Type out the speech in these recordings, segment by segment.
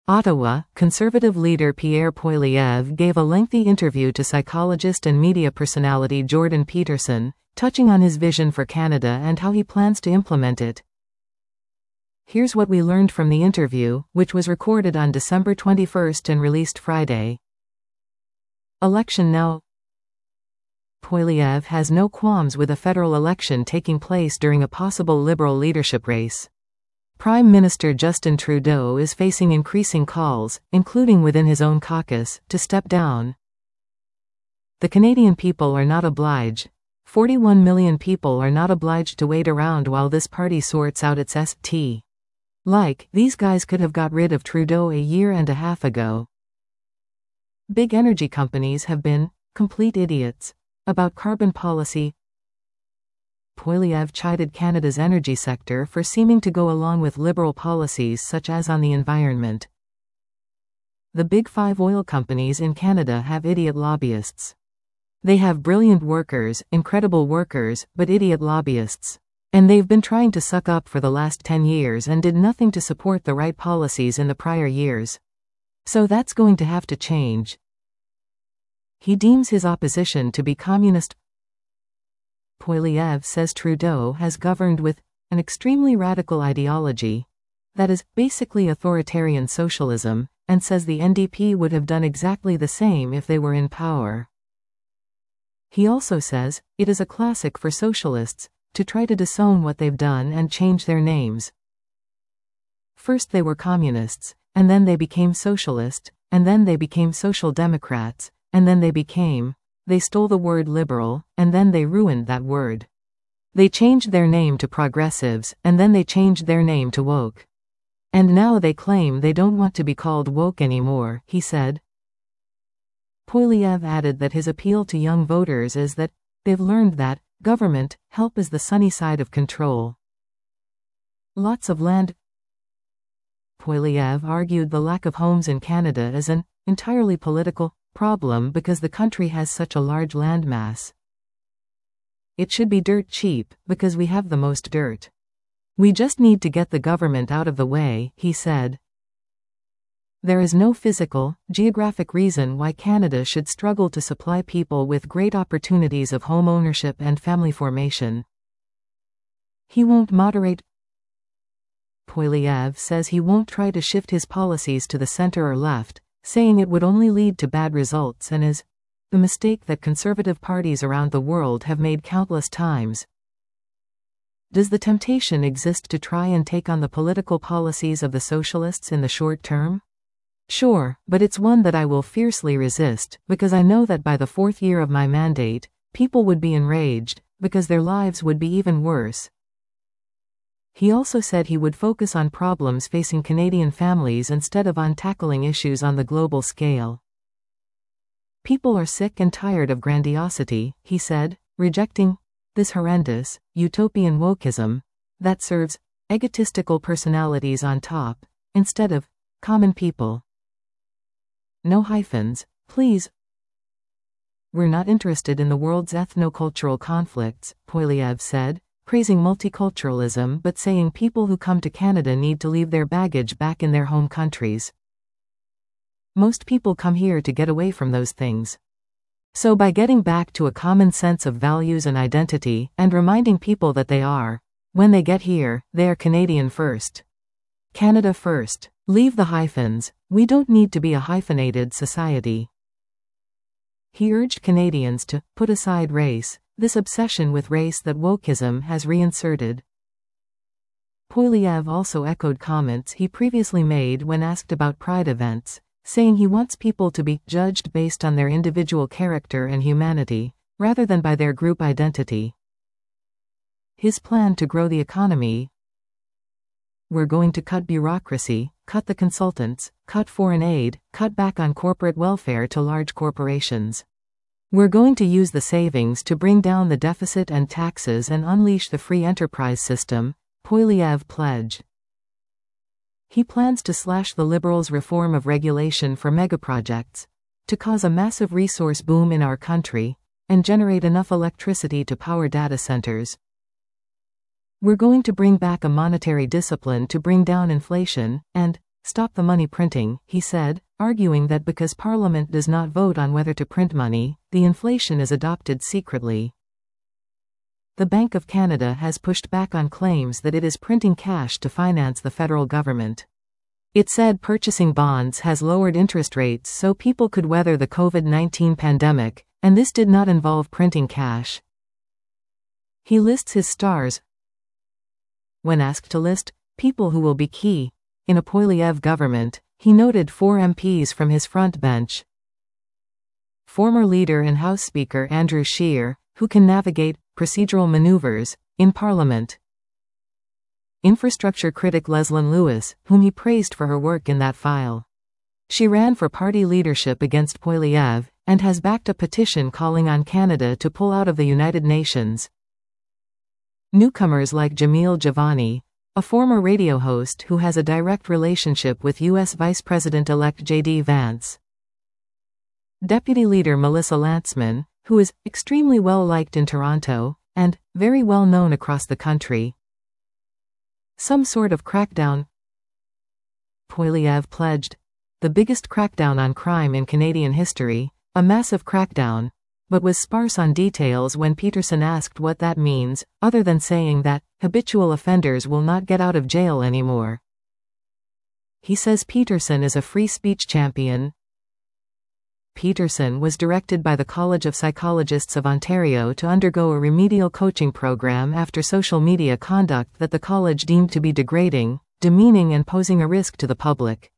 Ottawa, Conservative leader Pierre Poilievre gave a lengthy interview to psychologist and media personality Jordan Peterson, touching on his vision for Canada and how he plans to implement it. Here's what we learned from the interview, which was recorded on December 21 and released Friday. Election now. Poilievre has no qualms with a federal election taking place during a possible Liberal leadership race. Prime Minister Justin Trudeau is facing increasing calls, including within his own caucus, to step down. The Canadian people are not obliged. 41 million people are not obliged to wait around while this party sorts out its ST. These guys could have got rid of Trudeau a year and a half ago. Big energy companies have been complete idiots about carbon policy. Poilievre chided Canada's energy sector for seeming to go along with Liberal policies such as on the environment. The big five oil companies in Canada have idiot lobbyists. They have brilliant workers, incredible workers, but idiot lobbyists. And they've been trying to suck up for the last 10 years and did nothing to support the right policies in the prior years. So that's going to have to change. He deems his opposition to be communist. Poilievre says Trudeau has governed with an extremely radical ideology, that is, basically authoritarian socialism, and says the NDP would have done exactly the same if they were in power. He also says, it is a classic for socialists to try to disown what they've done and change their names. First they were communists, and then they became socialist, and then they became social democrats, and then they stole the word liberal, and then they ruined that word. They changed their name to progressives, and then they changed their name to woke. And now they claim they don't want to be called woke anymore, he said. Poilievre added that his appeal to young voters is that they've learned that government help is the sunny side of control. Lots of land. Poilievre argued the lack of homes in Canada is an entirely political problem because the country has such a large landmass. It should be dirt cheap, because we have the most dirt. We just need to get the government out of the way, he said. There is no physical, geographic reason why Canada should struggle to supply people with great opportunities of home ownership and family formation. He won't moderate. Poilievre says he won't try to shift his policies to the center or left, saying it would only lead to bad results and is the mistake that conservative parties around the world have made countless times. Does the temptation exist to try and take on the political policies of the socialists in the short term? Sure, but it's one that I will fiercely resist, because I know that by the 4th year of my mandate, people would be enraged, because their lives would be even worse. He also said he would focus on problems facing Canadian families instead of on tackling issues on the global scale. People are sick and tired of grandiosity, he said, rejecting this horrendous, utopian wokeism that serves egotistical personalities on top, instead of common people. No hyphens, please. We're not interested in the world's ethno-cultural conflicts, Poilievre said, praising multiculturalism but saying people who come to Canada need to leave their baggage back in their home countries. Most people come here to get away from those things. So by getting back to a common sense of values and identity, and reminding people that they are, when they get here, they are Canadian first. Canada first. Leave the hyphens, we don't need to be a hyphenated society. He urged Canadians to put aside race, this obsession with race that wokeism has reinserted. Poilievre also echoed comments he previously made when asked about Pride events, saying he wants people to be judged based on their individual character and humanity, rather than by their group identity. His plan to grow the economy: we're going to cut bureaucracy, cut the consultants, cut foreign aid, cut back on corporate welfare to large corporations. We're going to use the savings to bring down the deficit and taxes and unleash the free enterprise system, Poilievre pledged. He plans to slash the Liberals' reform of regulation for megaprojects, to cause a massive resource boom in our country, and generate enough electricity to power data centers. We're going to bring back a monetary discipline to bring down inflation, and "Stop the money printing," he said, arguing that because Parliament does not vote on whether to print money, the inflation is adopted secretly. The Bank of Canada has pushed back on claims that it is printing cash to finance the federal government. It said purchasing bonds has lowered interest rates so people could weather the COVID-19 pandemic, and this did not involve printing cash. He lists his stars. When asked to list people who will be key in a Poilievre government, he noted 4 MPs from his front bench. Former leader and House Speaker Andrew Scheer, who can navigate procedural maneuvers in Parliament. Infrastructure critic Leslyn Lewis, whom he praised for her work in that file. She ran for party leadership against Poilievre, and has backed a petition calling on Canada to pull out of the United Nations. Newcomers like Jamil Javani, a former radio host who has a direct relationship with U.S. Vice President-elect J.D. Vance. Deputy Leader Melissa Lantsman, who is extremely well-liked in Toronto, and very well known across the country. Some sort of crackdown. Poilievre pledged the biggest crackdown on crime in Canadian history, a massive crackdown, but was sparse on details when Peterson asked what that means, other than saying that habitual offenders will not get out of jail anymore. He says Peterson is a free speech champion. Peterson was directed by the College of Psychologists of Ontario to undergo a remedial coaching program after social media conduct that the college deemed to be degrading, demeaning and posing a risk to the public.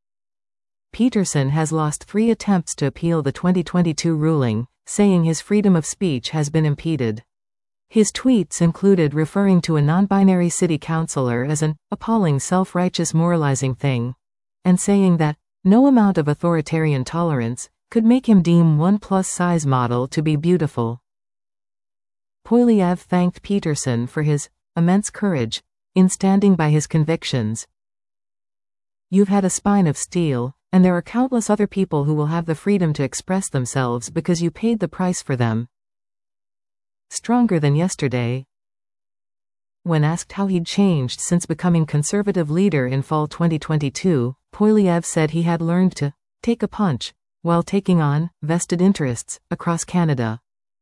Peterson has lost 3 attempts to appeal the 2022 ruling, saying his freedom of speech has been impeded. His tweets included referring to a non-binary city councillor as an appalling self-righteous moralizing thing, and saying that no amount of authoritarian tolerance could make him deem one plus-size model to be beautiful. Poilievre thanked Peterson for his immense courage in standing by his convictions. "You've had a spine of steel, and there are countless other people who will have the freedom to express themselves because you paid the price for them." Stronger than yesterday. When asked how he'd changed since becoming Conservative leader in fall 2022, Poilievre said he had learned to take a punch while taking on vested interests across Canada.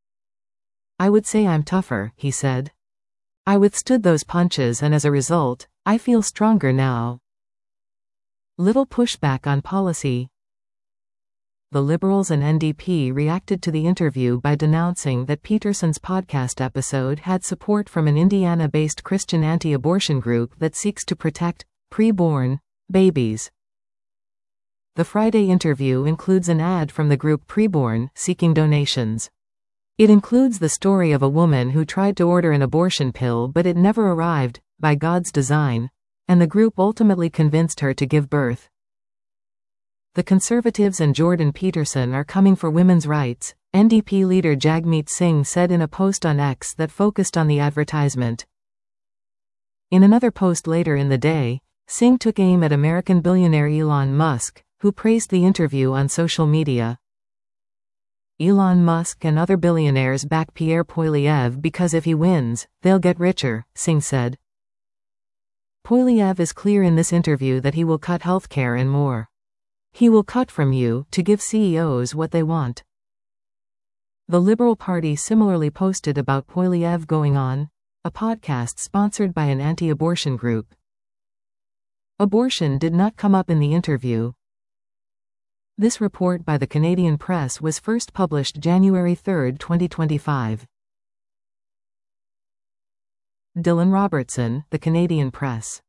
"I would say I'm tougher," he said. "I withstood those punches and as a result, I feel stronger now." Little pushback on policy. The Liberals and NDP reacted to the interview by denouncing that Peterson's podcast episode had support from an Indiana-based Christian anti-abortion group that seeks to protect preborn babies. The Friday interview includes an ad from the group Preborn, seeking donations. It includes the story of a woman who tried to order an abortion pill but it never arrived, by God's design, and the group ultimately convinced her to give birth. The Conservatives and Jordan Peterson are coming for women's rights, NDP leader Jagmeet Singh said in a post on X that focused on the advertisement. In another post later in the day, Singh took aim at American billionaire Elon Musk, who praised the interview on social media. Elon Musk and other billionaires back Pierre Poilievre because if he wins, they'll get richer, Singh said. Poilievre is clear in this interview that he will cut healthcare and more. He will cut from you to give CEOs what they want. The Liberal Party similarly posted about Poilievre going on a podcast sponsored by an anti-abortion group. Abortion did not come up in the interview. This report by the Canadian Press was first published January 3, 2025. Dylan Robertson, The Canadian Press.